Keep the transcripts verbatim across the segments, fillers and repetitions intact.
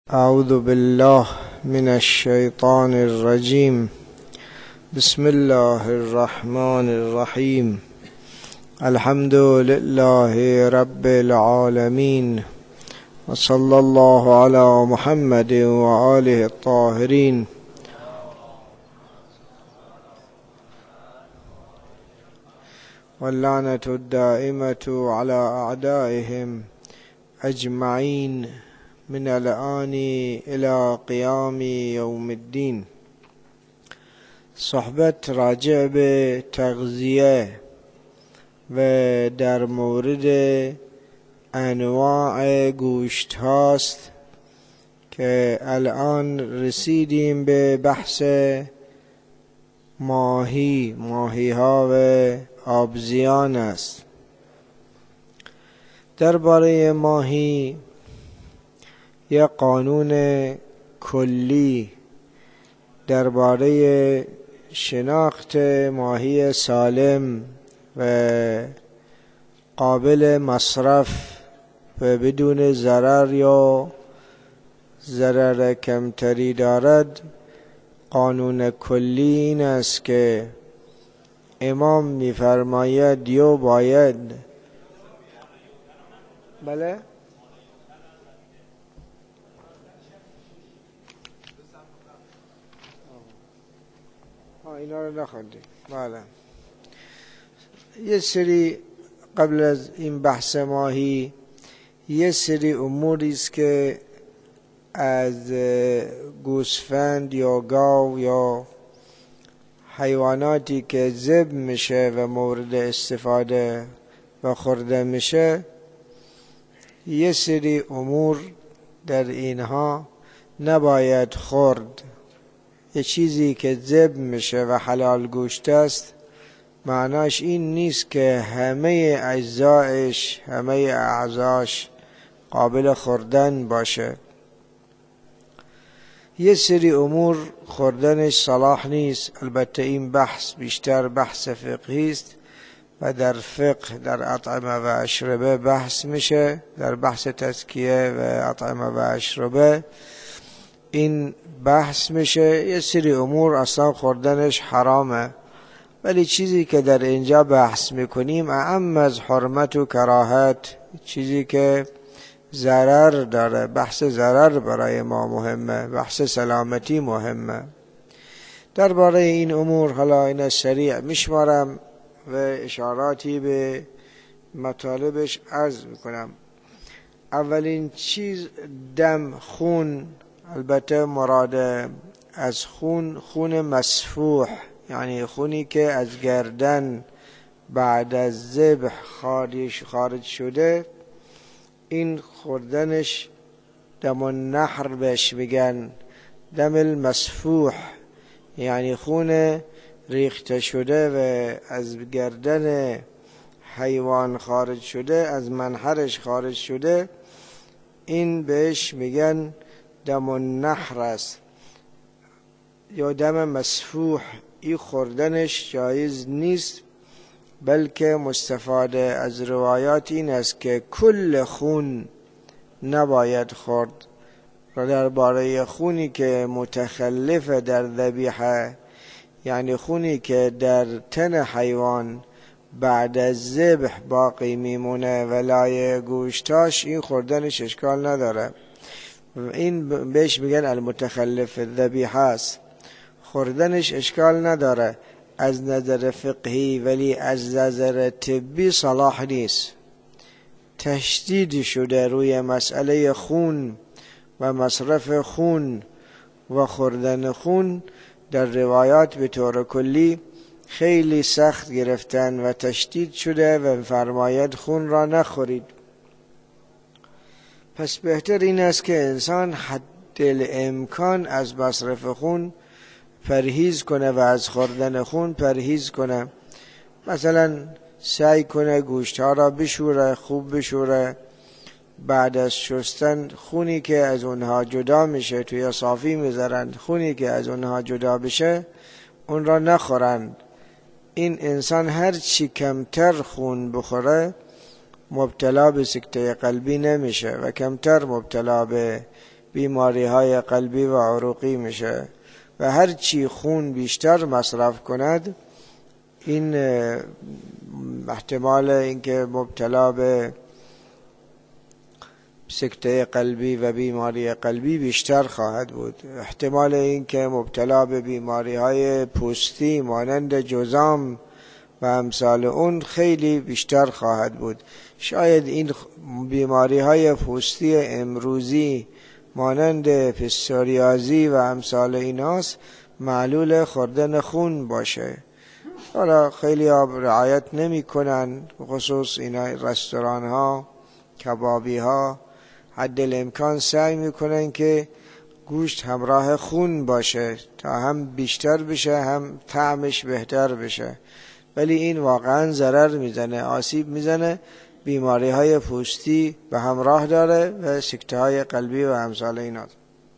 أعوذ بالله من الشيطان الرجيم. بسم الله الرحمن الرحيم. الحمد لله رب العالمين، وصلى الله على محمد وآله الطاهرين. واللعنة الدائمة على أعدائهم أجمعين من الآن إلى قيام يوم الدين. صحبت راجع به تغذیه و در مورد انواع گوشت هاست که الان رسیدیم به بحث ماهی ماهی ها و آبزیان است. درباره ماهی یک قانون کلی درباره شناخت ماهی سالم و قابل مصرف و بدون ضرر یا ضرر کمتری دارد، قانون کلی این است که امام می‌فرماید یا باید بله اینا رو نخوندیم. بله یه سری قبل از این بحث ماهی یه سری اموری است که از گوسفند یا گاو یا حیواناتی که ذبح میشه و مورد استفاده و خورده میشه، یه سری امور در اینها نباید خورد. یه چیزی که ذبح میشه و حلال گوشت است، معناش این نیست که همه اجزایش همه اعضاش قابل خوردن باشه. یه سری امور خوردنش صلاح نیست. البته این بحث بیشتر بحث فقهی است و در فقه در اطعمه و اشربه بحث میشه. در بحث تزکیه و اطعمه و اشربه این بحث میشه. یه سری امور اصلا خوردنش حرامه، ولی چیزی که در اینجا بحث میکنیم اعم از حرمت و کراهت، چیزی که ضرر داره. بحث ضرر برای ما مهمه، بحث سلامتی مهمه. درباره این امور حالا اینا سریع میشمارم و اشاراتی به مطالبش عرض میکنم. اولین چیز دم، خون. البته مراد از خون خون مسفوح، یعنی خونی که از گردن بعد از ذبح خارج خارج شده، این خوردنش دم النحر بهش میگن. دم المسفوح یعنی خون ریخته شده و از گردن حیوان خارج شده، از منحرش خارج شده، این بهش میگن دم النحر است یا دم مسفوح. این خوردنش جایز نیست، بلکه مستفاده از روایات این است که کل خون نباید خورد. و درباره خونی که متخلف در ذبیحه، یعنی خونی که در تن حیوان بعد از ذبح باقی میمونه و لای گوشتاش، این خوردنش اشکال نداره. این بهش میگن المتخلف الذبیحه است، خوردنش اشکال نداره از نظر فقهی، ولی از نظر طبی صلاح نیست. تشدید شده روی مسئله خون و مصرف خون و خوردن خون. در روایات به طور کلی خیلی سخت گرفتن و تشدید شده و فرماید خون را نخورید. پس بهتر این است که انسان حد الامکان از مصرف خون پرهیز کنه و از خوردن خون پرهیز کنه. مثلا سعی کنه گوشت ها را بشوره، خوب بشوره. بعد از شستن خونی که از اونها جدا میشه توی صافی میذارند، خونی که از اونها جدا بشه اون را نخورند. این انسان هر چی کمتر خون بخوره مبتلا به سکته قلبی نمیشه و کمتر مبتلا به بیماری های قلبی و عروقی میشه و هر چی خون بیشتر مصرف کند این احتمال اینکه مبتلا به سکته قلبی و بیماری قلبی بیشتر خواهد بود. احتمال اینکه مبتلا به بیماری های پوستی مانند جذام و امثال اون خیلی بیشتر خواهد بود. شاید این بیماری های پوستی امروزی مانند پستوریازی و امثال ایناست معلول خوردن خون باشه. حالا خیلی رعایت نمی کنن، خصوص اینا رستوران ها، کبابی ها حد الامکان سعی میکنن که گوشت همراه خون باشه تا هم بیشتر بشه هم طعمش بهتر بشه، ولی این واقعا ضرر میزنه، آسیب میزنه، بیماری های پوستی به همراه داره و سکته های قلبی و امثال اینا.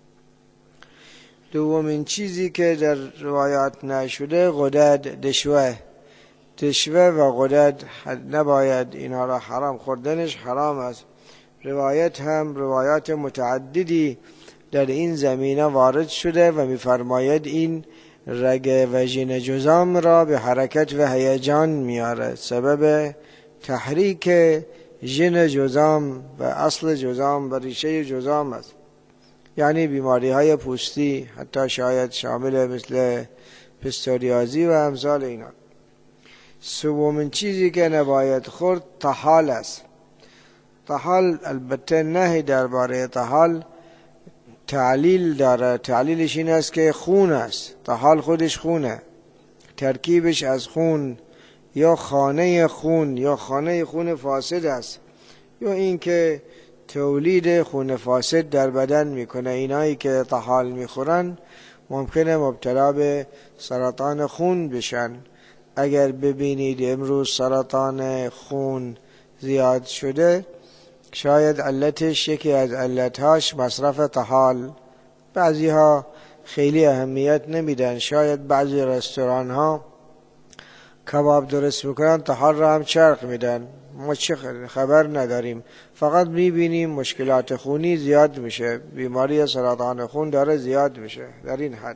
دومین چیزی که در روایات نشده غدد دشوه دشوه و غدد نباید اینها را حرام خوردنش حرام است. روایت هم روایات متعددی در این زمینه وارد شده و می‌فرماید این رگ و ژن جذام را به حرکت و هیجان میاره، سبب تحریک ژن جذام و اصل جذام و ریشه جذام است. یعنی بیماری های پوستی حتی شاید شامل مثل پستوریازی و امثال اینا. سومین چیزی که نباید خورد طحال است. طحال البته نهی درباره طحال تعلیل داره. تعلیلش این است که خون است. طحال خودش خونه، ترکیبش از خون یا خانه خون یا خانه خون فاسد است، یا این که تولید خون فاسد در بدن میکنه. اینایی که طحال میخورن ممکنه مبتلا به سرطان خون بشن. اگر ببینید امروز سرطان خون زیاد شده، شاید علتش یکی از علتهاش مصرف طحال. بعضی ها خیلی اهمیت نمیدن، شاید بعضی رستوران ها کباب درست میکنن طحال را هم چرخ میدن، ما چه خبر نداریم، فقط میبینیم مشکلات خونی زیاد میشه، بیماری سرطان خون داره زیاد میشه در این حد.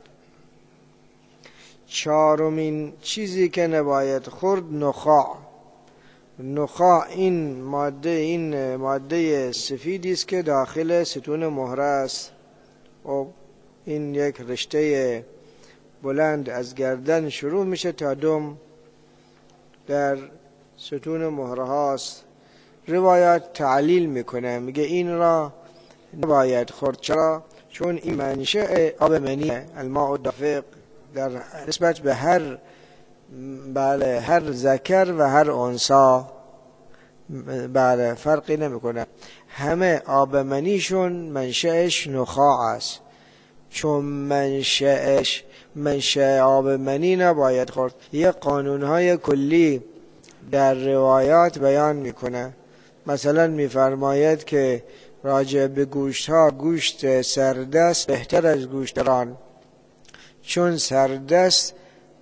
چهارمین چیزی که نباید خورد نخاع. نخاع این ماده این ماده سفیدی است که داخل ستون مهره است و این یک رشته بلند از گردن شروع میشه تا دم در ستون مهره هاست. روایات تعلیل میکنه، میگه این را نباید خورد. چرا؟ چون این منشأ آب منیه، الماء الدافق، در نسبت به هر بله هر ذکر و هر انثی بله فرقی نمیکنه، همه آب منیشون منشأش نخاع است. چون منشأش منشأ آب منی نباید خورد. یه قانونهای کلی در روایات بیان میکنه. مثلا میفرماید که راجع به گوشت ها، گوشت سردست بهتر از گوشت ران، چون سردست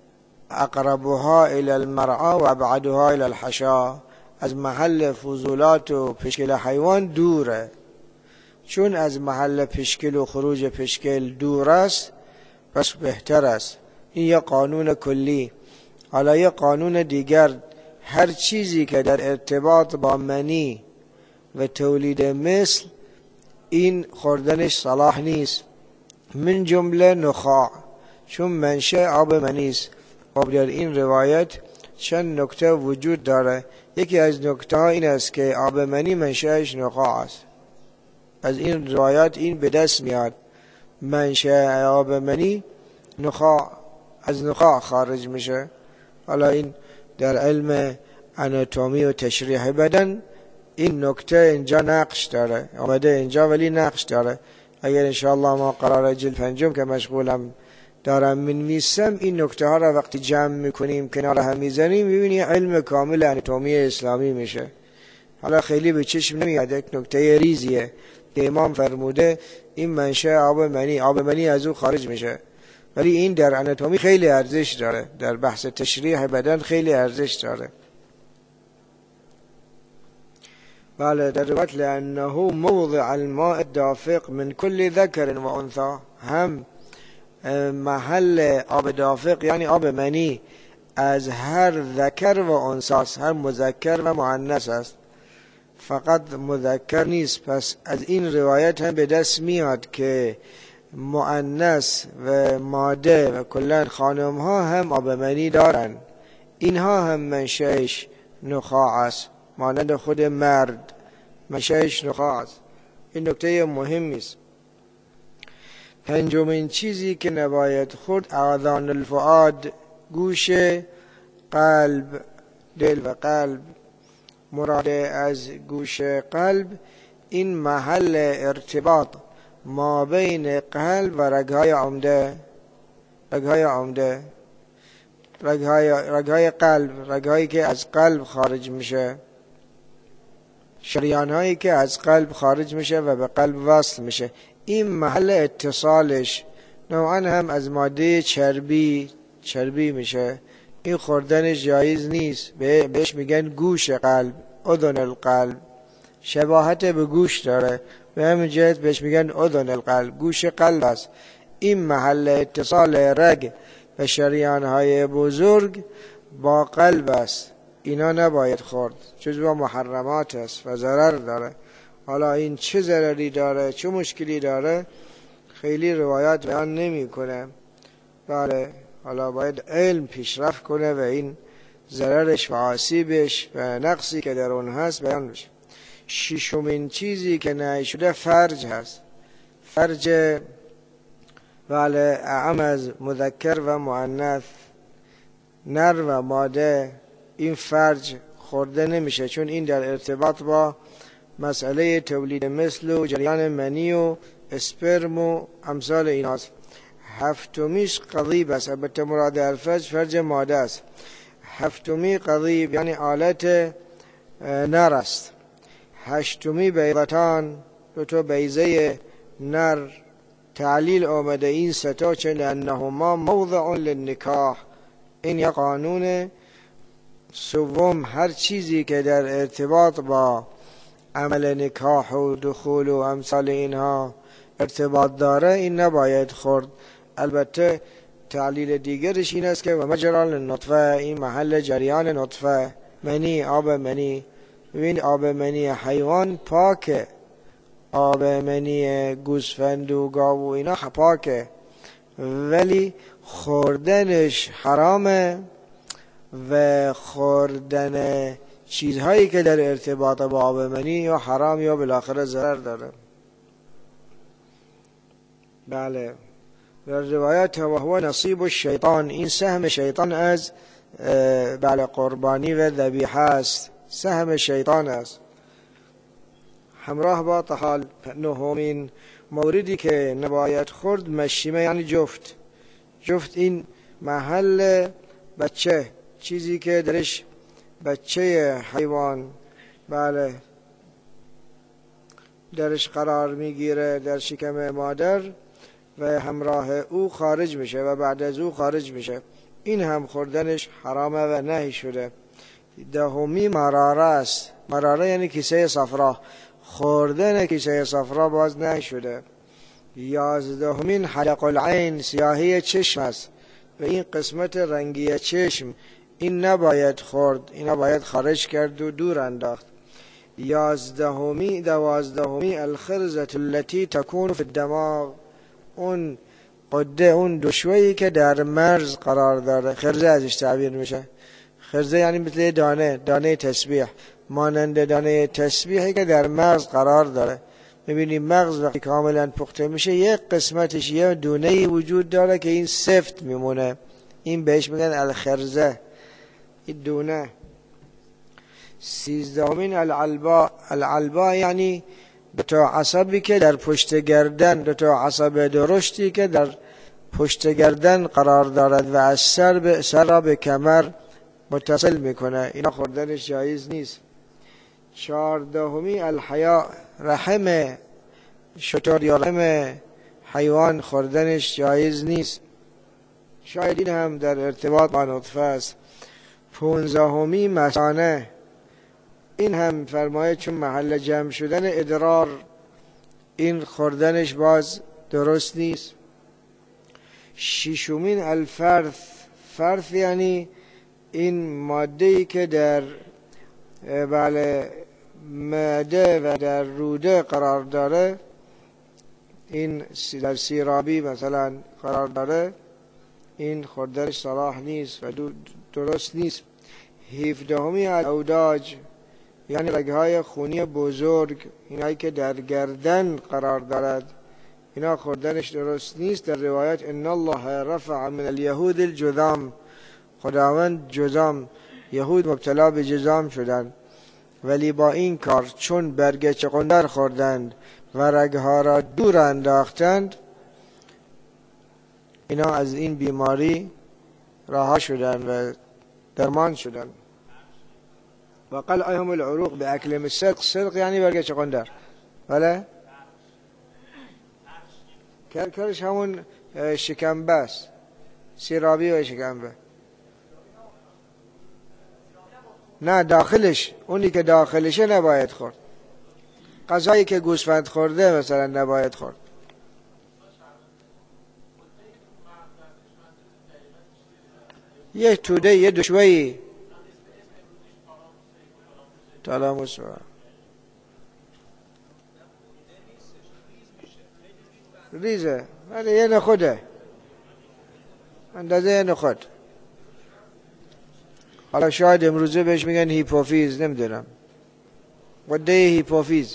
اقربها الى المرعى و ابعدها الى الحشا، از محل فضولات و پشکل حیوان دوره. چون از محل پشکل و خروج پشکل دور است پس بهتر است. این یه قانون کلی. حالا یه قانون دیگر، هر چیزی که در ارتباط با منی و تولید مثل این خوردنش صلاح نیست، من جمله نخاع، چون منشأ آب منی است. خب در این روایت چند نکته وجود داره. یکی از نکته ها این است که آب منی منشأش نخاع است. از این روایات این به دست میاد منشأ آب منی نخاع، از نخاع خارج میشه. حالا این در علم آناتومی و تشریح بدن این نکته اینجا نقش داره، آمده اینجا ولی نقش داره. اگر انشاءالله ما قرار جلد پنجم که مشغولم دارم من میسم این نکته ها را وقتی جمع میکنیم کنار هم میزنیم میبینی علم کامل آناتومی اسلامی میشه. حالا خیلی به چشم نمیاد، یک نکته ریزیه که امام فرموده این منشأ آب منی، آب منی از او خارج میشه، ولی این در آناتومی خیلی ارزش داره، در بحث تشریح بدن خیلی ارزش داره. بله در روایت لأنه موضع الماء الدافق من كل ذكر و انثى، هم محل آب دافق یعنی آب منی از هر ذکر و انثى است، هر مذکر و مؤنث است، فقط مذکر نیست. پس از این روایت هم به دست میاد که مؤنث و ماده و کلا خانم ها هم آب منی دارن، اینها هم منشأش نخاع است، مانند خود مرد منشأش نخاع است. این نکته مهمی است. پنجمین چیزی که نباید خورد اذان الفؤاد، گوش قلب، دل و قلب. مراد از گوش قلب این محل ارتباط ما بین قلب و رگهای عمده، رگهای عمده رگهای, رگهای قلب، رگهایی که از قلب خارج میشه، شریانهایی که از قلب خارج میشه و به قلب وصل میشه، این محل اتصالش نوعا هم از ماده چربی چربی میشه، این خوردنش جایز نیست. بهش میگن گوش قلب، اذن القلب، شباهت به گوش داره، به همین جهت بهش میگن اذن القلب، گوش قلب است. این محل اتصال رگ و شریانهای بزرگ با قلب است، اینا نباید خورد، جزو محرمات است و ضرر داره. حالا این چه ضرری داره، چه مشکلی داره، خیلی روایات بیان نمی کنه. بله حالا باید علم پیشرفت کنه و این ضررش و آسیبش و نقصی که در اون هست بیان بشه. ششمین چیزی که نهی شده فرج هست. فرج بله اعم از مذکر و مؤنث، نر و ماده، این فرج خورده نمیشه، چون این در ارتباط با مسئله تولید مثل و جریان منی و اسپرم و امثال این هست. هفتمیش قضیب است، البته مراد الفرج فرج ماده است. هفتمی قضیب یعنی آلت نر است. هشتمی بیضتان، دو تا بیضه نر تعلیل آمده این ستا، چه لأنهما موضع للنکاح، این یا قانون. سوم هر چیزی که در ارتباط با عمل نکاح و دخول و امثال اینها ارتباط داره این نباید خورد. البته تعلیل دیگرش این است که و مجرى النطفه، این محل جریان نطفه، منی، آب منی. ببین آب منی حیوان پاکه، آب منی گوسفند و گاو و اینا پاکه، ولی خوردنش حرامه و خوردن چیزهایی که در ارتباط با آب منی یا حرام یا بالاخره ضرر داره. بله در روایت و هو نصیب الشیطان، این سهم شیطان از بله قربانی و ذبیحه است، سهم شیطان است. همراه با تحال نهمین موردی که نباید خورد مشیمه یعنی جفت. جفت این محل بچه، چیزی که درش بچه حیوان بله درش قرار میگیره در شکم مادر و همراه او خارج میشه و بعد از او خارج میشه، این هم خوردنش حرامه و نهی شده. دهمی مراره است. مراره یعنی کیسه صفرا، خوردن کیسه صفرا باز نهی شده. یازدهمین حلق العین، سیاهی چشم است و این قسمت رنگی چشم این نباید خورد، این نباید خارج کرد و دور انداخت. یازدهمی دوازدهمی الخرزة التي تكون في الدماغ، اون قده، اون دشویی که در مرز قرار داره، خرزه ازش تعبیر میشه. خرزه یعنی مثل دانه، دانه تسبیح، مانند دانه تسبیحی که در مغز قرار داره. میبینی مغز وقتی کاملا پخته میشه یک قسمتش یه دونه‌ای وجود داره که این سفت میمونه، این بهش میگن الخرزه، این دونه. سیزدهمین العلبا، العلبا یعنی دو تا عصبی که در پشت گردن، دو تا عصب درشتی که در پشت گردن قرار دارد و از سر به سر را به کمر متصل میکنه، اینا خوردنش جایز نیست. چهاردهمی الحیا، رحم شتر یا رحم حیوان خوردنش جایز نیست، شاید این هم در ارتباط با نطفه است. پونزدهمی مثانه، این هم فرمایه چون محل جمع شدن ادرار، این خوردنش باز درست نیست. ششمین الفرث، فرث یعنی این ماده‌ای که در بله معده و در روده قرار داره، این در سیرابی مثلا قرار داره، این خوردنش صلاح نیست و درست نیست. هفدهمی الاوداج یعنی رگهای خونی بزرگ، اینایی که در گردن قرار دارد، اینا خوردنش درست نیست. در روایت ان الله رفع من الیهود الجذام، خداوند جذام، یهود مبتلا به جذام شدند، ولی با این کار چون برگ چغندر خوردند و رگها را دور انداختند، اینا از این بیماری رها شدند و درمان شدند. و قلعهم العروق باکلهم الصدق، صدق یعنی برگ چغندر. بله کرکرش همون شکمبه است، سیرابی و شکمبه. نه داخلش، اونی که داخلشه نباید خورد. غذایی که گوسفند خورده مثلا نباید خورد. یه توده، یه دشویی تالاموس و ریزه، ولی یه نخوده، اندازه یه نخود. حالا شاید امروزه بهش میگن هیپوفیز، نمیدونم، غده هیپوفیز.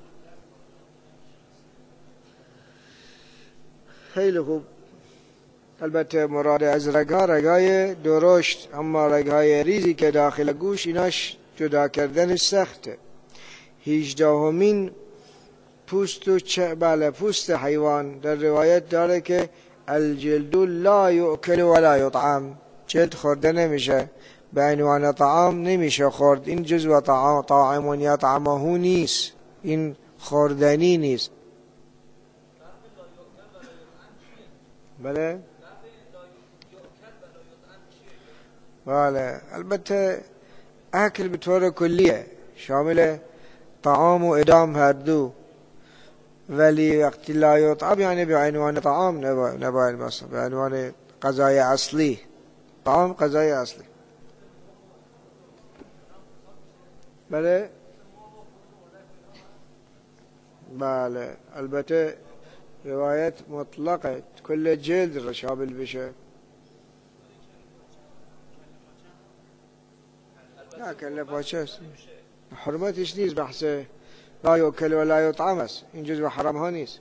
خیلی خوب. البته مراد از رگها رگهای درشت، اما رگهای ریزی که داخل گوش ایناش جدا کردن سخته. هجدهمین پوست و چه بله پوست حیوان، در روایت داره که الجلد لا یؤکل ولا یطعم، جلد خورده نمیشه، به عنوان طعام نمیشه خورد. این جزء طعام طاعم یطعمه نیست، این خوردنی نیست. بله بله البته اکل به طور کلیه، شامل طعام و ادام هر دو، ولی وقتی لا یطعم یعنی به عنوان طعام نباید مثلا به عنوان غذای اصلی. طعام غذای اصلی. بله بله البته روایت مطلقه، کل جلد را شامل بشه. نه کله پاچه است، حرمتش نیست، بحث لا یؤکل و لا یطعم است، این جزو حرام ها نیست.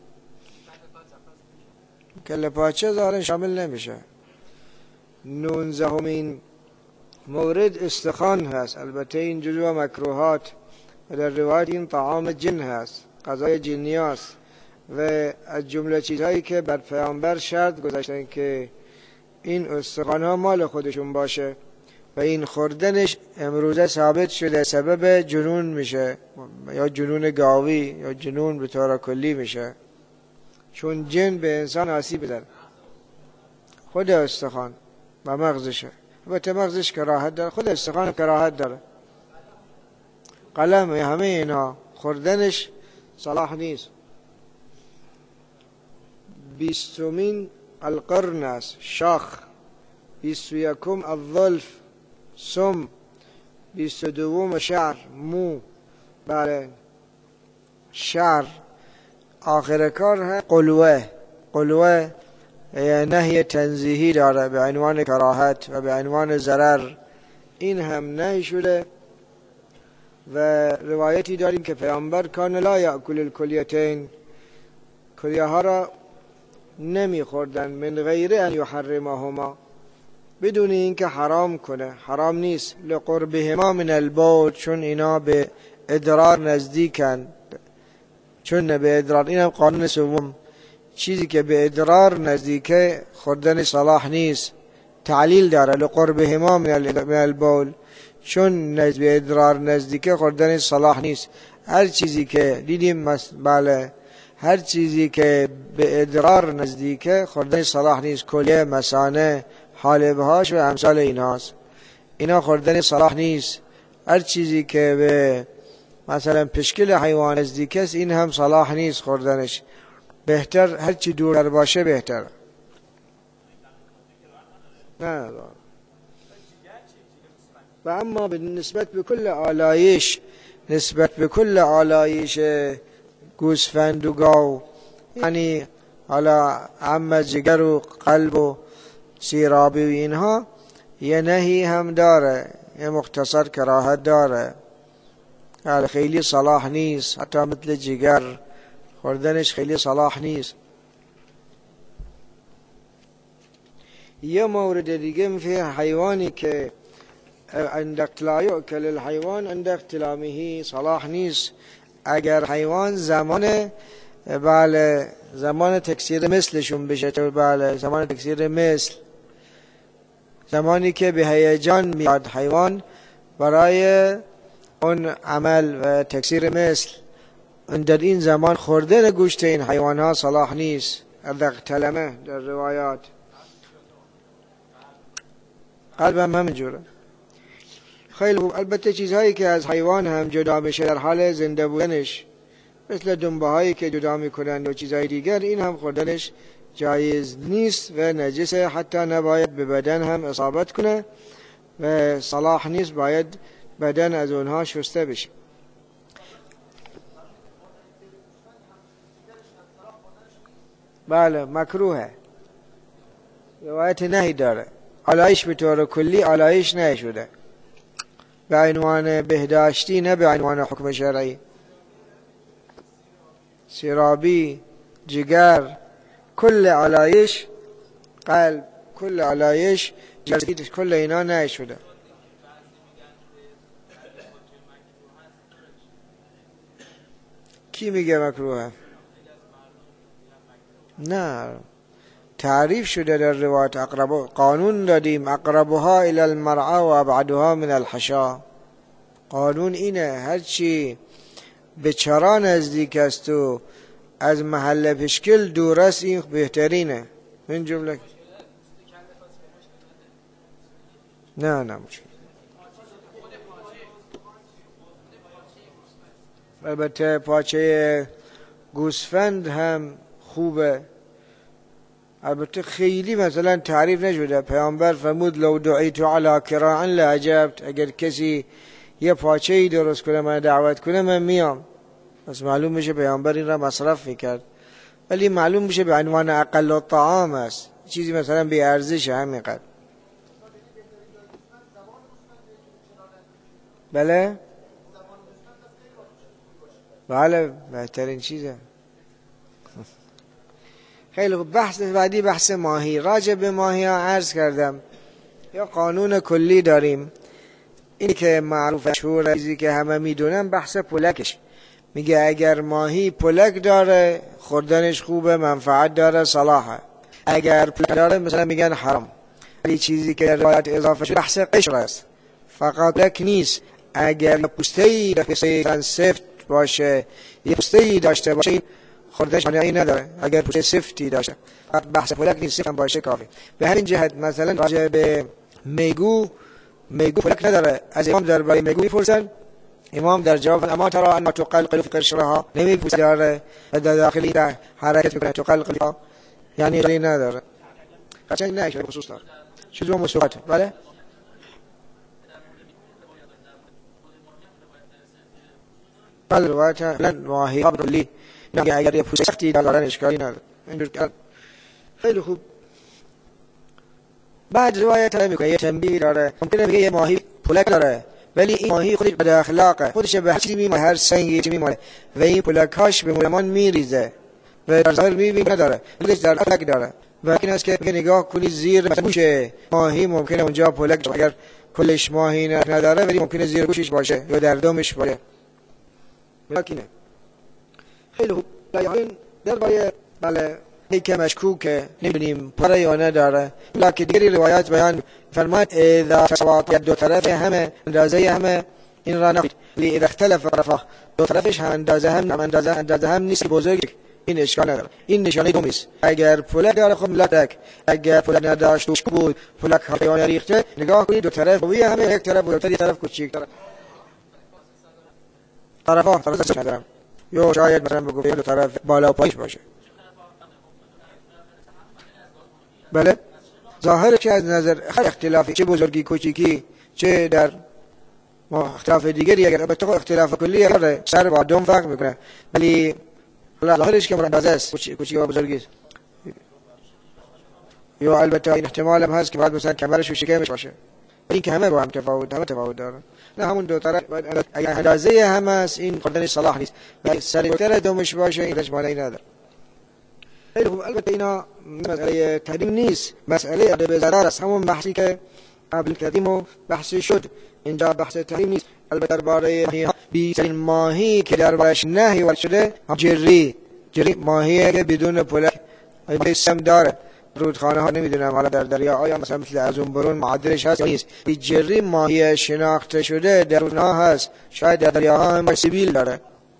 کله پاچه ظاهرا شامل نمیشه. نوزدهمین مورد استخوان هست، البته این جزو مکروهات و در روایت این طعام جن هست، غذای جنی است و از جمله چیزهایی که بر پیامبر شرط گذاشتن که این استخوان ها مال خودشون باشه و این خوردنش امروزه ثابت شده سبب جنون میشه، یا جنون گاوی یا جنون به طور کلی میشه، چون جن به انسان آسیب بزنه. خود استخوان و مغزشه، البته مغزش کراهت داره، خود استخوان کراهت داره. قلم همه اینا خوردنش صلاح نیست. بیستمین القرن است، شاخ. بیست و یکم الظلف، سم. بیست و دوم شعر، مو. بله شعر. آخر کار ها قلوه. قلوه نهی تنزیهی داره به عنوان کراهت و به عنوان ضرر، این هم نهی شده. و روایتی داریم که پیامبر کان لا یأکل الکلیتین، کلیه ها را نمی خوردن، من غیر ان یحرمهما، بدون اینکه حرام کنه، حرام نیست. لقربهما من البول، چون اینا به ادرار نزدیکن، چون به ادرار، این هم قانون سوم، چیزی که به ادرار نزدیکه خوردن صلاح نیست. تعلیل داره لقربهما من البول، چون به ادرار نزدیکه خوردن صلاح نیست. هر چیزی که دیدیم بله هر چیزی که به ادرار نزدیکه خوردن صلاح نیست، کلیه، مثانه، حالبهاش و امثال ایناست، اینا خوردن صلاح نیست. هر چیزی که به مثلا پشکل حیوان نزدیک است، این هم صلاح نیست خوردنش. بهتر هرچی دورتر باشه بهتر. نه و اما نسبت به کل آلایش، نسبت به کل آلایش گوسفند و گاو، یعنی حالا عم جگر و قلب و سیرابی و اینها، یه نهی هم داره، یه مختصر کراهت داره، خیلی صلاح نیست. حتی مثل جگر خوردنش خیلی صلاح نیست. یه مورد دیگه میفه حیوانی که عند لا یؤکل الحیوان عند احتلامه صلاح نیست. اگر حیوان زمان بله زمان تکثیر مثلشون بشه، بله زمان تکثیر مثل، زمانی که به هیجان میاد حیوان برای اون عمل و تکثیر مثل، در این زمان خوردن گوشت این حیوان ها صلاح نیست. اذقتلمه در روایات. قلبم همینجوره. خیلی خوب. البته چیزهایی که از حیوان هم جدا بشه در حال زنده بودنش، مثل دنبه هایی که جدا میکنند و چیزهای دیگر، این هم خوردنش جایز نیست و نجسه، حتی نباید به بدن هم اصابت کنه و صلاح نیست، باید بدن از اونها شسته بشه. بله مکروهه، روایت نهی داره. علایش به طور کلی علایش نهی شده، به عنوان بهداشتی، نه به عنوان حکم شرعی. سیرابی، جگر، کل علایش، قلب، کل علایش، جلسید، کل اینا نهی شده. کی میگه مکروهه؟ نه، تعریف شده در روایت. اقرب قانون دادیم اقربها الى المرعى و ابعدها من الحشا. قانون اینه هرچی به چرا نزدیک است و از محل پشکل دور است این بهترینه. من جمله نه نه مشکل. البته پاچه گوسفند هم خوبه. البته خیلی مثلا تعریف نشده. پیامبر فرمود لو دعیت علی کراع لعجبت، اگر کسی یه پاچه‌ای درست کنه من دعوت کنه من میام. بس معلوم میشه پیامبر این را مصرف میکرد، ولی معلوم میشه به عنوان اقل الطعام است، چیزی مثلا بی ارزش همینقدر. بله بله بهترین چیزه. خیلی خوب. بحث بعدی بحث ماهی. راجع به ماهی ها عرض کردم یا قانون کلی داریم، اینی که معروف مشهور، چیزی که همه میدونن، بحث پلکش. میگه اگر ماهی پلک داره خوردنش خوبه، منفعت داره، صلاحه. اگر پلک داره مثلا میگن حرام. ولی چیزی که در روایت اضافه شده بحث قشر است، فقط پلک نیست. اگر پوسته‌ای در سفت باشه، یه پوسته‌ای داشته باشه، خوردنش معنی نداره. اگر پوسته سفتی داشته، فقط بحث پلک نیست، سفت هم باشه کافی. به همین جهت مثلا راجع به میگو، میگو پلک نداره. از امام درباره میگو میپرسن، امام در جواب اما ترى ان تقلقل في قشرها، نمیپوسه داره و در داخلی در حرکت میکنه، تقلقل یعنی جایی نداره. قشنگ نه که خصوص داره. چیز رو مسوقات. بله بله روایت لن ماهی ها کلی نه، اگر یه پوست سختی دارن اشکالی نداره. اینجور که خیلی خوب. بعد روایت هم میگه یه تنبیه داره. ممکنه بگه یه ماهی پلک داره ولی این ماهی خودش بد اخلاقه، خودش به هر چیزی میمونه، هر سنگی چی میمونه و این پلکاش به مولمان میریزه و در ظاهر میبینه نداره، خودش در پلک داره. و این است که نگاه کنید زیر گوش ماهی ممکنه اونجا پلک، اگر کلش ماهی نداره ولی ممکنه زیر گوشش باشه یا در دمش باشه. ممکنه. خیلی خوب. یعنی در باره بله که مشکوکه، نمیدونیم پره یا نداره، لکه دیگری روایات بیان فرماد اذا سوات دو طرف همه اندازه همه این را نخید لی اذا اختلف طرفه، دو طرفش هم اندازه هم اندازه اندازه هم نیست بزرگ، این اشکال نداره. این نشانه دومیست. اگر پولک داره خب لاتک، اگر پولک نداشت توش بود پولک حیوان ریخته، نگاه کنید دو طرف قوی همه، یک طرف بزرگتر یک طرف کوچیک‌تر. طرفا طرف ندارم، یا شاید مثلا بگو دو طرف بالا و پایش باشه. بله ظاهر که از نظر اختلافی چه بزرگی کوچیکی چه در اختلاف دیگری اگر البته اختلاف کلی اگر سر با دوم فرق میکنه، ولی ظاهرش که مراندازه است کوچیکی و بزرگی است. یا البته این احتمال هم هست که بعد مثلا کمرش و شکمش باشه، این که همه با هم تفاوت همه تفاوت داره. نه همون دو طرف اگر اندازه هم است این خوردن صلاح نیست، ولی سر دکتر دومش باشه این رجمانه نداره. البته اینا مسئله تحریم نیست، مسئله ادب ضرر است، همون بحثی که قبل کردیم و بحثی شد. اینجا بحث تحریم نیست. البته درباره بیشترین ماهی که دربارش نهی ورد شده جری جری ماهی که بدون پولک اسم داره. رودخانه ها نمیدونم حالا در دریا آیا مثلا مثل از اون برون معادلش هست یا نیست. جری ماهی شناخته شده در اونها هست، شاید در دریاها هم سیبیل داره.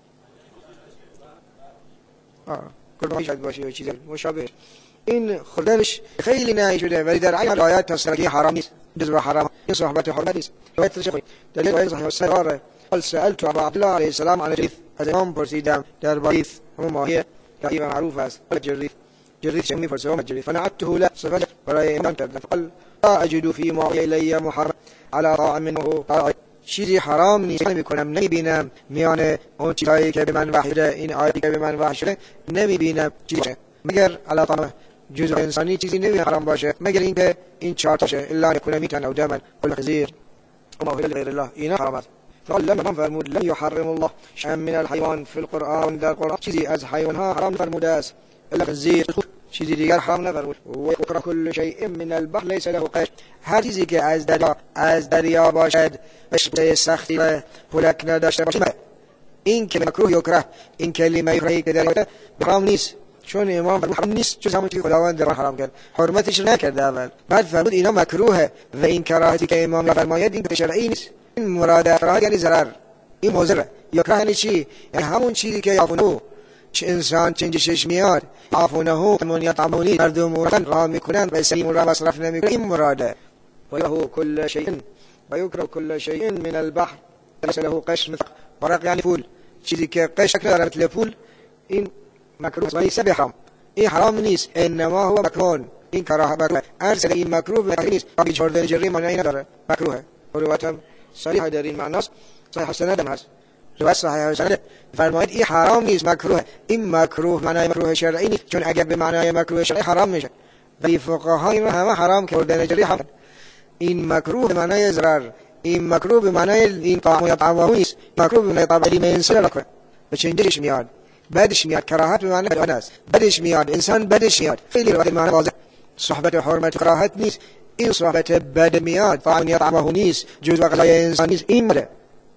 آه کدومی شاید باشه یا چیز مشابه. این خوردنش خیلی نهی شده ولی در عین آیات تصریحی حرام نیست، جزء حرام، این صحبت حرمت نیست. روایت شیخ در روایت صحیح الصحیح قال سألت ابا عبد الله علیه السلام عن الجریف، از امام پرسیدم در بریف همون ماهی که معروف است الجریف. جریف چه می‌فرسه اون جریف فنعته له صفت برای امام کردم فقال لا اجد في ما الی محرم على طاعم منه، چیزی حرام نیست نمی‌کنم نمی‌بینم میان اون چیزایی که به من وحی شده این آیاتی که به من وحی شده نمی‌بینم چیزی مگر علی طاعم جزء انسانی چیزی نمی حرام باشه مگر اینکه این چهار تاشه الا نکون میتن او دما قل خزیر وما هو غیر الله اینا حرامات. فقال لما فرمود لن يحرم الله شيئا من الحيوان في القرآن، در قرآن چیزی از حیوانها حرام فرموده است الا خزیر، چیزی دیگر حرام نفرمود. و یکره كل شيء من البحر ليس له قش، هر چیزی که از دریا از دریا باشد قشر سختی و پلک نداشته باشه این که مکروه یکره، این کلمه یکره که در حرام نیست، چون امام فرمود حرام نیست جز همون که خداوند در حرام کرد، حرمتش نکرده اول بعد فرمود اینا مکروهه. و این کراهتی که امام فرماید این که شرعی نیست، این مراد کراهت یعنی ضرر، این مضر. یکره یعنی چی؟ یعنی همون چیزی که یافونو چه انسان چنجشش میاد یافونه من یطعمونی مردم مردن را میکنن و سلیم را مصرف نمیکنن، این مراده. و له كل شيء و یکره كل شيء من البحر ليس له قش مثل ورق یعنی پول، چیزی که قش نداره مثل پول این مکروه و لیس بحرام، این حرام نیست انما هو مکروه، این کراهه مکروه. ارسل این مکروه مکروه نیست، بی جردن جری معنی نداره مکروه. روایت هم صریح در این معناست، صحیح سند هم هست. روایت صحیح سند فرماید این حرام نیست مکروه. این مکروه معنی مکروه شرعی نیست، چون اگر به معنی مکروه شرعی حرام میشه ولی فقها این همه حرام کردن جری حرام. این مکروه به معنی ضرر، این مکروه به معنی این طعام یا طعام نیست، مکروه به معنی طعام انسان لکنه به چنجش میاد بدش میاد. کراهت به معنی بدن است، بدش میاد انسان بدش میاد. خیلی روایت معنی واضح، صحبت حرمت کراهت نیست، این صحبت بد میاد طعام یا طعام نیست جزء غذای انسان نیست، این مده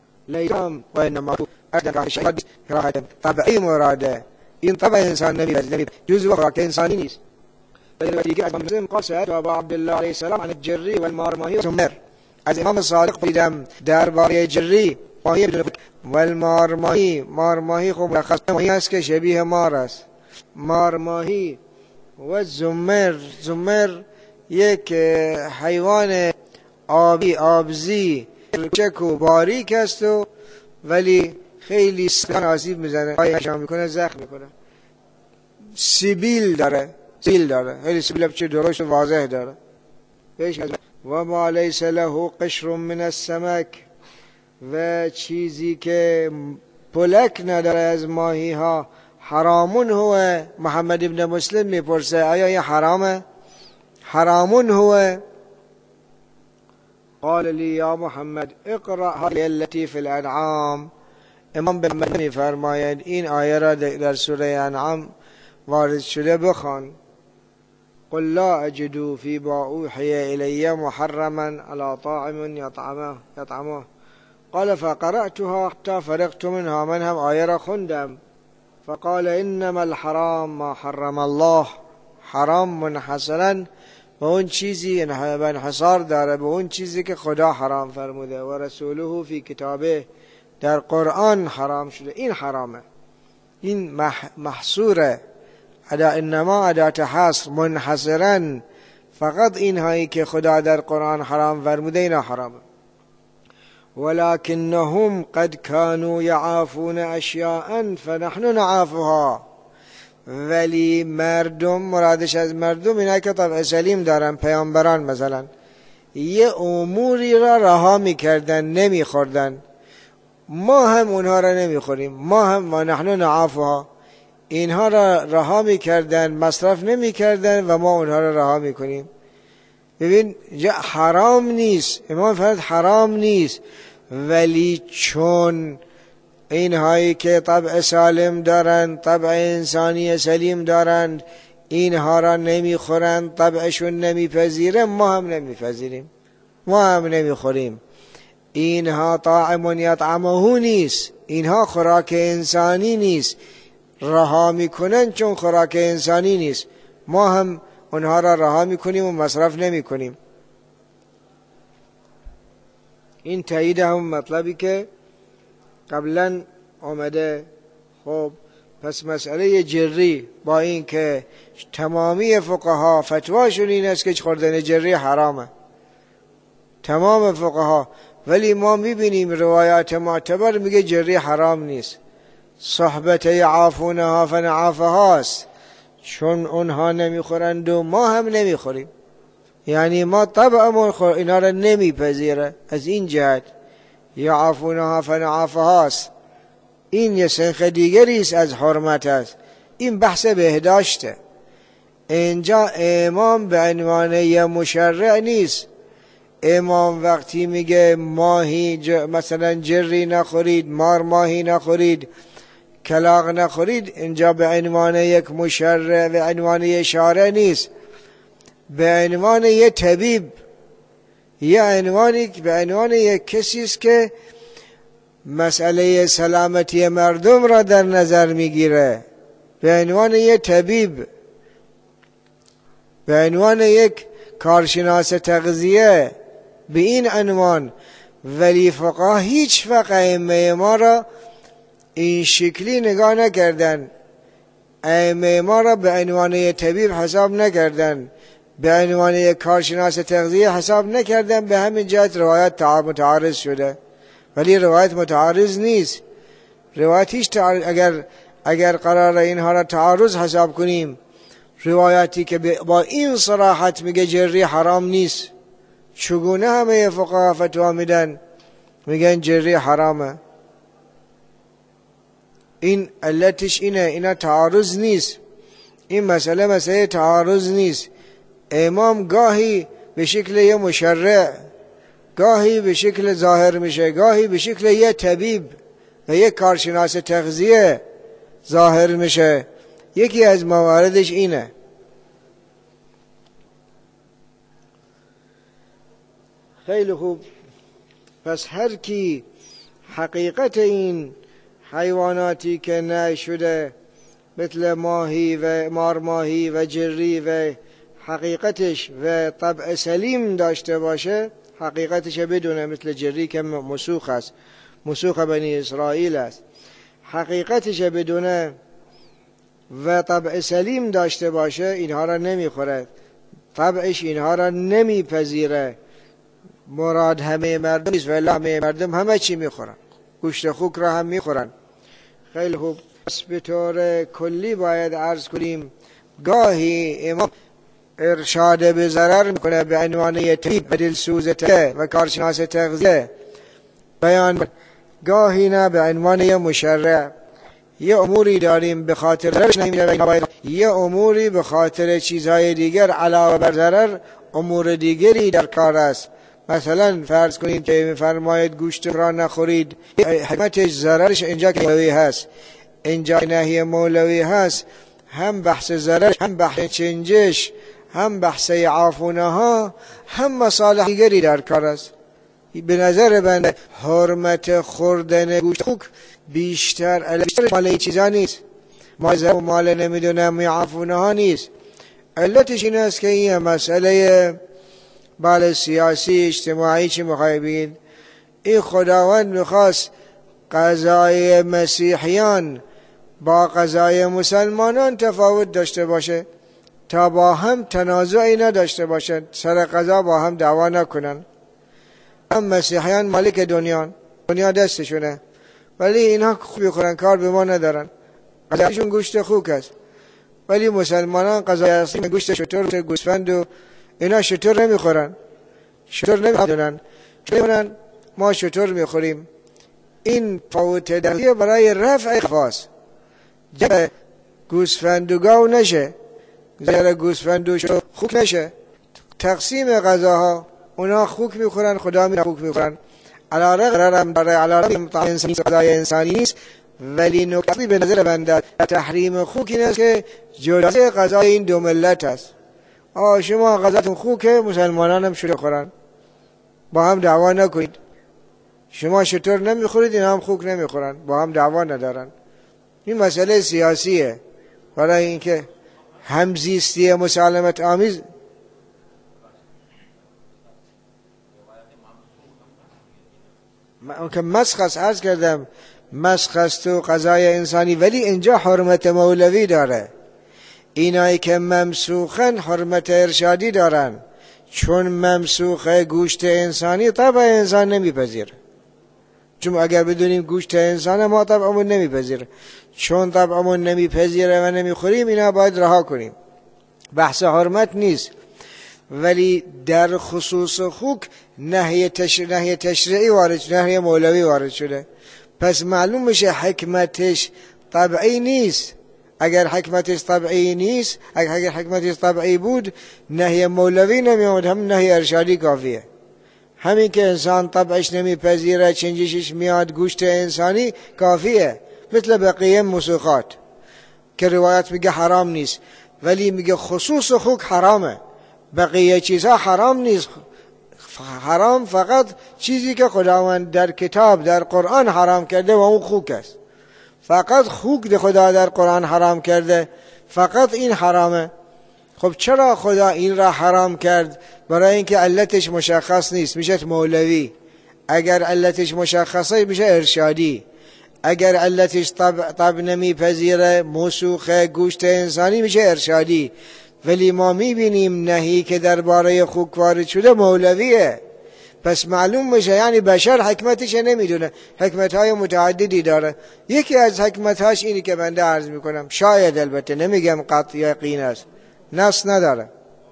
لیام و انما اردن که شیء کراهت طبعی مراده، این طبع انسان نمیاد نمی جزء خوراک انسانی نیست. در دیگه از مسلم قال سألت ابا عبد الله علیه السلام عن الجری والمارماهی والسمر، از امام صادق پرسیدم درباره جری ماهی بدون فکر والمارماهی. مارماهی خوب ملخص ماهی است که شبیه مار است، مارماهی. و زمر، زمر یک حیوان آبی آبزی کوچک و باریک است و ولی خیلی سخت آسیب میزنه، پایش میکنه زخم میکنه. سیبیل داره، سیبیل داره خیلی سیبیل بچه درشت و واضح داره. و ما لیس له قشر من السمک، و چیزی که پلک نداره از ماهی ها حرامون هو. محمد ابن مسلم میپرسه آیا این حرامه؟ حرامون هو. قال لي یا محمد اقرأ هذه التي في الانعام. امام به من میفرماید این آیه را در سوره انعام وارد شده بخوان. قل لا اجد في ما اوحي الي محرما على طاعم يطعمه يطعمه قال فقرأتها حتى فرغت منها، من هم آیه را خوندم. فقال انما الحرام ما حرم الله، حرام منحصرا به اون چیزی انحصار داره به اون چیزی که خدا حرام فرموده و رسوله فی کتابه در قرآن حرام شده، این حرامه، این محصوره. ادا انما ادات حصر منحصرا، فقط این هایی که خدا در قرآن حرام فرموده اینا حرامه. ولكنهم قد كانوا يعافون اشیاء فنحن نعافها. ولی مردم، مرادش از مردم اینا که طبع سلیم دارن، پیامبران مثلا یه اموری را رها میکردن، نمیخوردن، ما هم اونها را نمیخوریم، ما هم و نحن نعافها، اینها را رها میکردن، مصرف نمیکردن و ما اونها را رها میکنیم. ببین حرام نیست، امام فرمود حرام نیست، ولی چون اینهایی که طبع سالم دارند، طبع انسانی سلیم دارند، اینها را نمیخورند، طبعشون نمیپذیره، ما هم نمیپذیریم، ما هم نمیخوریم. اینها طاعم یطعمه نیست، اینها خوراک انسانی نیست، رها میکنن چون خوراک انسانی نیست، ما هم اونها را رها میکنیم و مصرف نمیکنیم. این تایید هم مطلبی که قبلا آمده. خب پس مسئله جری، با این که تمامی فقها فتواشون این است که خوردن جری حرامه، تمام فقها، ولی ما میبینیم روایات معتبر میگه جری حرام نیست. صحبت یعافونها فنعافها است، چون اونها نمیخورند و ما هم نمیخوریم، یعنی ما طبعمون اینا را نمیپذیره، از این جهت یعافونها فنعافها است. این یه سنخ دیگری است از حرمت است، این بحث بهداشته. اینجا امام به عنوان یه مشرع نیست. امام وقتی میگه ماهی ج... مثلا جری نخورید، مار ماهی نخورید، کلاغ نخورید، اینجا به عنوان یک مشرع، به عنوان یه شارع نیست، به عنوان یه طبیب، یه عنوانی به عنوان یک کسی است که مسئله سلامتی مردم را در نظر میگیره، به عنوان یک طبیب، به عنوان یک کارشناس تغذیه، به این عنوان. ولی فقها هیچ وقت ائمه ما را این شکلی نگاه نکردن، ائمه ما را به عنوان یک طبیب حساب نکردن، به عنوان یک کارشناس تغذیه حساب نکردن. به همین جهت روایت متعارض شده، ولی روایت متعارض نیست. روایت هیچ تعارض، اگر اگر قرار اینها را تعارض حساب کنیم، روایتی که با این صراحت میگه جری حرام نیست، چگونه همه فقها فتوا میدن میگن جری حرامه؟ این علتش اینه، اینا تعارض نیست، این مسئله مسئله تعارض نیست. امام گاهی به شکل یه مشرع، گاهی به شکل ظاهر میشه، گاهی به شکل یه طبیب و یه کارشناس تغذیه ظاهر میشه. یکی از مواردش اینه. خیلی خوب. پس هر کی حقیقت این حیواناتی که نه شده مثل ماهی و مارماهی و جری و حقیقتش و طبع سلیم داشته باشه، حقیقتش بدونه، مثل جری که مسوخ است، مسوخ بنی اسرائیل است، حقیقتش بدونه و طبع سلیم داشته باشه، اینها را نمیخوره، طبعش اینها را نمیپذیره. مراد همه مردم نیست، ولی همه مردم همه چی میخورن، گوشت خوک را هم میخورن. خیلی خوب. پس به طور کلی باید عرض کنیم گاهی امام ارشاد به ضرر میکنه به عنوان یه طبیب و دلسوز و کارشناس تغذیه بیان، گاهی نه به عنوان یه مشرع. یه اموری داریم به خاطر ضررش نمیره، یه اموری به خاطر چیزهای دیگر علاوه بر ضرر امور دیگری در کار است. مثلا فرض کنید که میفرماید گوشت را نخورید، حکمتش ضررش اینجا که مولوی هست، اینجا نهی مولوی هست، هم بحث ضررش، هم بحث چنجش، هم بحث عافونها، هم مصالح دیگری در کار است. به نظر بنده حرمت خوردن گوشت خوک بیشتر علتش مال چیزا نیست، مال و مال نمیدونم عافونها نیست. علتش این است که این مسئله بله سیاسی اجتماعی چی میخوای بگید؟ این خداوند میخواست قضای مسیحیان با قضای مسلمانان تفاوت داشته باشه تا با هم تنازعی نداشته باشند، سر قضا با هم دعوا نکنن. هم مسیحیان مالک دنیا، دنیا دستشونه، ولی اینها خوب میخورن، کار به ما ندارن، غذایشون گوشت خوک است. ولی مسلمانان غذای اصلی گوشت شتر، گوسفند و اینا شتر نمیخورن، شتر نمیدونن، چون ما شتر میخوریم. این فوت دلیه برای رفع خواست جب گوسفند و گاو نشه، جب گوسفند و خوک نشه. تقسیم غذاها اونا خوک میخورن، خدا می خوک میخورن، علی رغم داره، علی رغم انسانی غذای انسانی نیست. ولی نکته به نظر بنده تحریم خوک این است که جدا غذای این دو ملت است. آه شما غذاتون خوکه، مسلمانان هم شده خورن، با هم دعوا نکنید. شما شطور نمیخورید، این هم خوک نمیخورن، با هم دعوا ندارن. این مسئله سیاسیه، برای اینکه همزیستی مسالمت آمیز. من که مسخ است، عرض کردم مسخ است و غذای انسانی، ولی اینجا حرمت مولوی داره. اینایی که ممسوخن حرمت ارشادی دارن، چون ممسوخ گوشت انسانی طبع انسان نمیپذیره. چون اگر بدونیم گوشت انسان ما طبعمون نمیپذیره، چون طبعمون نمیپذیره و نمیخوریم، اینا باید رها کنیم. بحث حرمت نیست. ولی در خصوص خوک نهی تش... نهی تشریعی وارد شده، نهی مولوی وارد شده. پس معلوم میشه حکمتش طبعی نیست. اگر حکمتش طبعی نیست، اگر حکمتش طبعی بود، نهی مولوی نمیاد، هم نهی ارشادی کافیه. همین که انسان طبعش نمیپذیره، چنجشش میاد گوشت انسانی، کافیه. مثل بقیه مسوخات که روایت میگه حرام نیست، ولی میگه خصوص خوک حرامه، بقیه چیزها حرام نیست. حرام فقط چیزی که خداوند در کتاب در قرآن حرام کرده و اون خوک است. فقط خوک خدا در قرآن حرام کرده، فقط این حرامه. خب چرا خدا این را حرام کرد؟ برای اینکه علتش مشخص نیست، میشه مولوی. اگر علتش مشخصه میشه ارشادی. اگر علتش طب, طب نمیپذیره، مسوخ گوشت انسانی، میشه ارشادی. ولی ما میبینیم نهی که درباره خوک وارد شده مولویه. پس معلوم میشه یعنی بشر حکمتش نمیدونه، حکمتهای متعددی داره. یکی از حکمتهاش اینی که بنده عرض میکنم، شاید البته نمیگم قطع یقین است، نص نداره،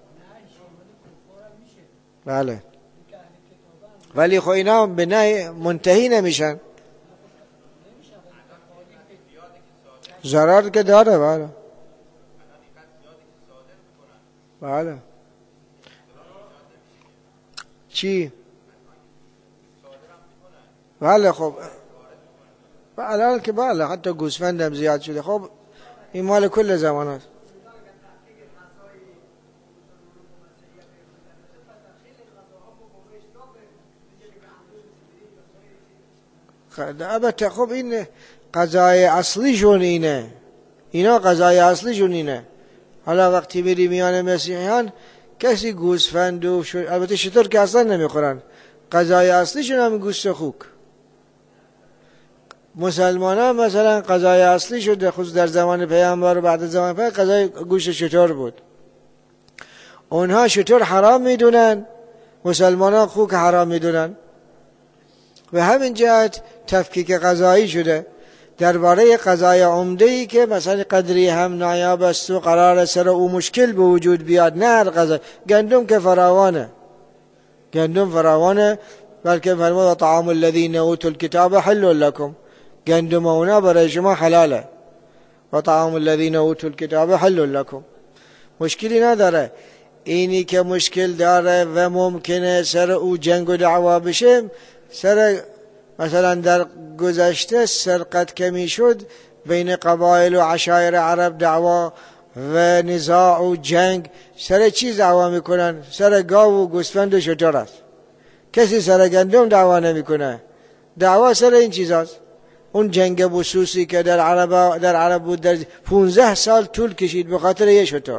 بله، ولی خب اینا به نه منتهی نمیشن. ضرر که داره، بله بله. چی؟ بله خب الان که بله حتی گوسفندم زیاد شده. خب این مال کل زمان است. البته خب این قضای اصلی شون اینه، اینا قضای اصلی شون اینه. حالا وقتی میری میان مسیحیان کسی گوسفند و شو... البته شتر که اصلا نمیخورن، قضای اصلیشون هم گوشت خوک. مسلمان ها مثلا قضای اصلی شده خود در زمان پیامبر و بعد از زمان پیامبر قضای گوشت شتر بود. اونها شتر حرام میدونن، مسلمان ها خوک حرام میدونن. و همین جهت تفکیک قضایی شده. درباره قضای عمده‌ای که مثلا قدری هم نایاب است و قرار سر او مشکل به وجود بیاد، نه هر قضا. گندم که فراوانه، گندم فراوانه، بلکه فرمود طعام الذین اوتوا الکتاب حل لكم، گندم اونا برای شما حلاله. و طعام الذین اوتوا الکتاب حل لكم، مشکلی نداره. اینی که مشکل داره و ممکنه سر او جنگ و دعوا بشه، سر مثلا در گذشته سرقت کمی شد بین قبایل و عشایر عرب، دعوا و نزاع و جنگ، سر چیز دعوا میکنن؟ سر گاو و گوسفند و شتر است. کسی سر گندم دعوا نمیکنه، دعوا سر این چیزاست. اون جنگ بسوسی که در عرب در عرب بود، در پونزده سال طول کشید به خاطر یه شتر.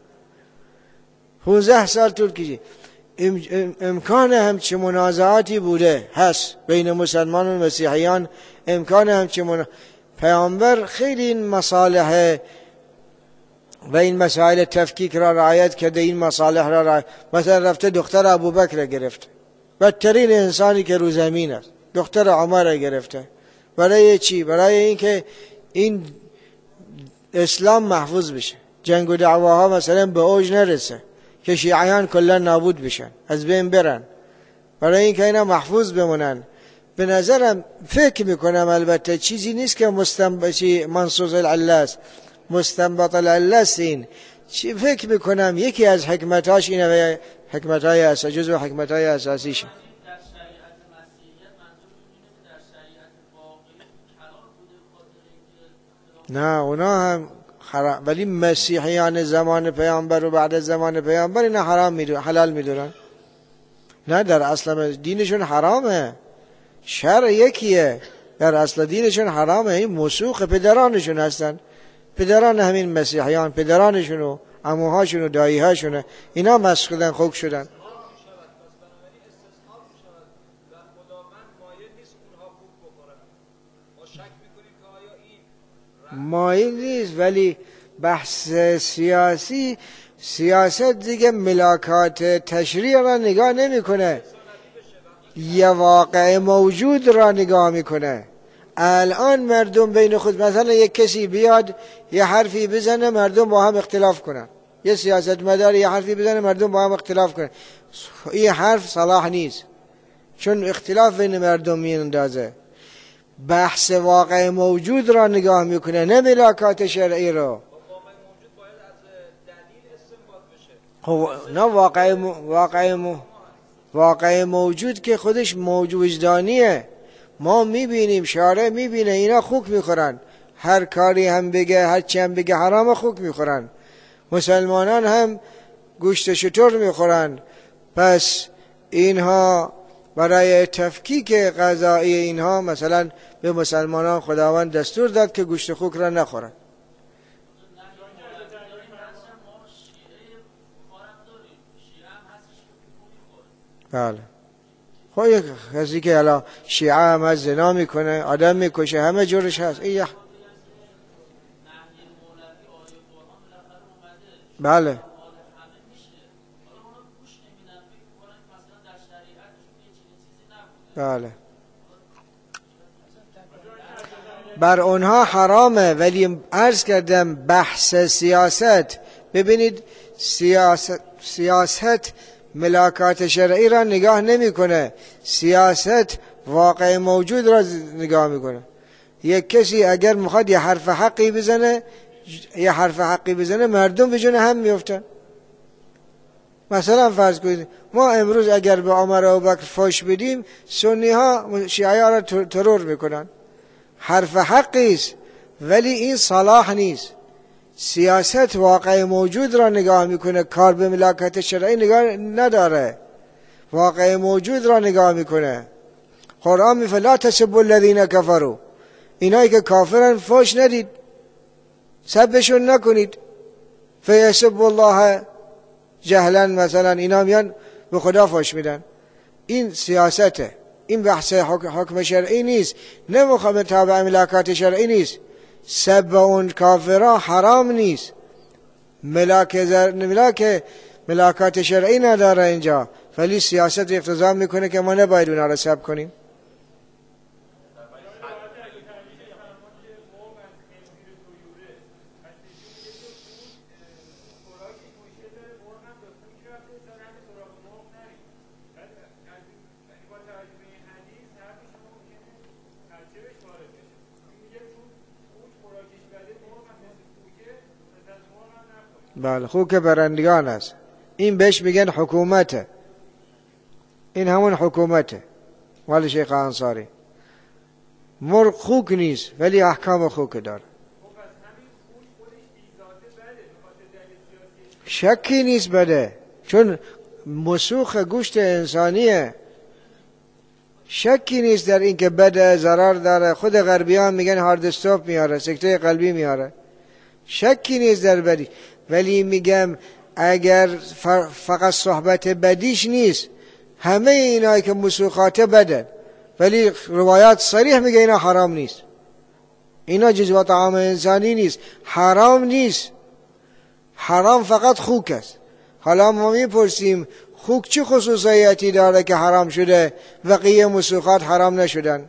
پونزده سال طول کشید. امکان همچه منازعاتی بوده هست بین مسلمان و مسیحیان، امکان همچه من... پیامبر خیلی این مصالح و این مسائل تفکیک را رعایت کرده، این مصالح را رعایت. مثلا رفته دختر ابوبکر گرفت، بدترین انسانی که رو زمین است. دختر عمر گرفته. برای چی؟ برای اینکه این اسلام محفوظ بشه، جنگ و دعواها مثلا به اوج نرسه که شیعیان کلا نابود بشن، از بین برن، برای اینکه اینا محفوظ بمونن. به نظرم فکر میکنم البته چیزی نیست که مستنبطی منصوص العله است، مستنبط العله است. این چی فکر میکنم یکی از حکمتاش اینه، حکمتای اساسی، جزو حکمتای اساسیشه. نه اونا هم حرام، ولی مسیحیان زمان پیامبر و بعد از زمان پیامبر اینا حرام میدونن، حلال میدونن. نه در اصل دینشون حرامه، شرع یکیه، در اصل دینشون حرامه. این مسوخ پدرانشون هستن، پدران همین مسیحیان، پدرانشون و عموهاشون و داییهاشون، اینا مسخ شدن، خوک شدن. مایل نیست، ولی بحث سیاسی، سیاست دیگه ملاکات تشریع را نگاه نمیکنه، یه واقع موجود را نگاه میکنه. الان مردم بین خود مثلا یک کسی بیاد یه حرفی بزنه مردم با هم اختلاف کنن، یه سیاست مدار یه حرفی بزنه مردم با هم اختلاف کنن، این حرف صلاح نیست، چون اختلاف بین مردم میاندازه. بحث واقع موجود را نگاه میکنه، نه ملاکات شرعی را. خب نه واقع م... واقع م... واقع موجود که خودش موجود وجدانیه، ما میبینیم، شارع میبینه، اینا خوک میخورن، هر کاری هم بگه، هر چی هم بگه حرام، خوک میخورن. مسلمانان هم گوشت شتر میخورن، پس اینها برای تفکیک غذایی اینها مثلا به مسلمانان خداوند دستور داد که گوشت خوک را نخورن. بله. خب یک کسی که الان شیعه هم از زنا میکنه، آدم میکشه، همه جورش هست. ایه. بله. بله. بر اونها حرامه، ولی عرض کردم بحث سیاست، ببینید سیاست سیاست ملاکات شرعی را نگاه نمیکنه، سیاست واقع موجود را نگاه میکنه. یک کسی اگر میخواد یه حرف حقی بزنه، یه حرف حقی بزنه، مردم به جون هم میافتن. مثلا فرض کنید ما امروز اگر به عمر و ابوبکر فحش بدیم، سنی ها شیعه ها را ترور میکنن. حرف حقی است، ولی این صلاح نیست. سیاست واقع موجود را نگاه میکنه، کار به ملاکات شرعی نگاه نداره، واقع موجود را نگاه میکنه. قرآن میگه لا تسبوا الذین کفروا، اینایی که کافرن فحش ندید، سبشون نکنید. فیسب الله جهلا، مثلا اینا میان به خدا فحش میدن. این سیاسته، این بحث حکم شرعی نیست، نه مخالف تابع ملاکات شرعی نیست. سب اون کافرها حرام نیست، ملاک ملاک ملاکات شرعی نداره اینجا، ولی سیاست اقتضا میکنه که ما نباید اونا را سب کنیم. بله، خوک برندگان است، این بهش میگن حکومته، این همون حکومته مال شیخ انصاری. مرغ خوک نیست ولی احکام خوک داره. شکی نیست بده، چون مسوخ گوشت انسانیه، شکی نیست در این که بده، ضرر داره. خود غربیان میگن هارد استاپ میاره، سکته قلبی میاره، شکی نیست در بدی. ولی میگم اگر فقط صحبت بدیش نیست، همه اینایی که مسوخات بدن، ولی روایات صریح میگه اینا حرام نیست، اینا جزو طعام انسانی نیست، حرام نیست. حرام فقط خوک است، حالا ما میپرسیم خوک چه خصوصیتی داره که حرام شده و بقیه مسوخات حرام نشدن؟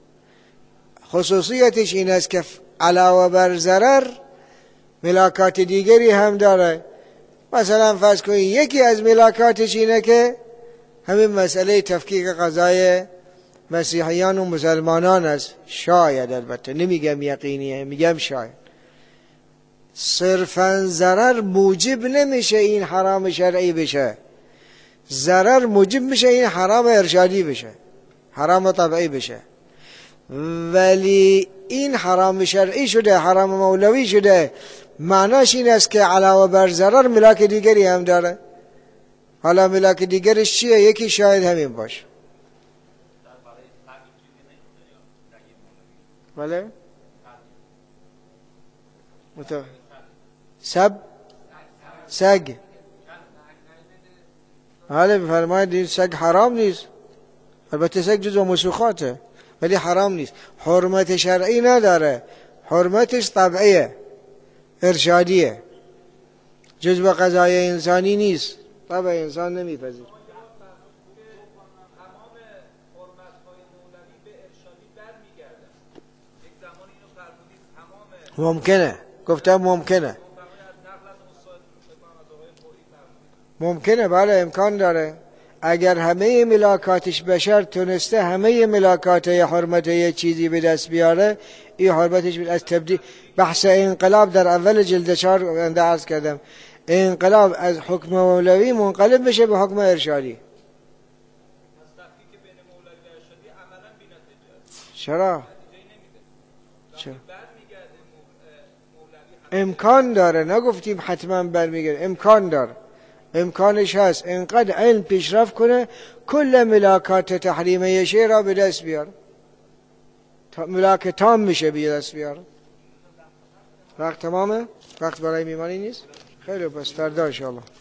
خصوصیتش این است که علاوه بر ضرر ملاکات دیگری هم داره. مثلا فرض کنید یکی از ملاکاتش اینه که همین مسئله تفکیک قضای مسیحیان و مسلمانان است. شاید، البته نمیگم یقینیه، میگم شاید. صرفا ضرر موجب نمیشه این حرام شرعی بشه، ضرر موجب میشه این حرام ارشادی بشه، حرام طبعی بشه. ولی این حرام شرعی شده، حرام مولوی شده، معناش این است که علاوه بر ضرر ملاک دیگری هم داره. حالا ملاک دیگرش چیه؟ یکی شاید همین باشه. بله؟ متو... سب سگ حالا بفرمایید این سگ حرام نیست، البته سگ جزو مسوخاته ولی حرام نیست، حرمت شرعی نداره، حرمتش طبعیه، ارشادیه، جزو قضای انسانی نیست، طبع انسان نمیپذیر. ممکنه، گفتم ممکنه ممکنه بله، امکان داره. اگر همه ملاکاتش بشر تونسته همه ملاکات حرمت یه چیزی به دست بیاره، این حرمتش از تبدیل. بحث انقلاب در اول جلد چهار انده عرض کردم، انقلاب از حکم مولوی منقلب بشه به حکم ارشادی. چرا؟ چرا؟ امکان داره، نگفتیم حتما برمیگرده، امکان داره، امکانش هست. انقدر علم پیشرفت کنه کل ملاکات تحریمه شیء را به دست بیاره، ملاک تام میشه به دست بیاره. وقت تمامه؟ وقت برای میمانی نیست؟ خیلی، پس فردا ان شاء الله.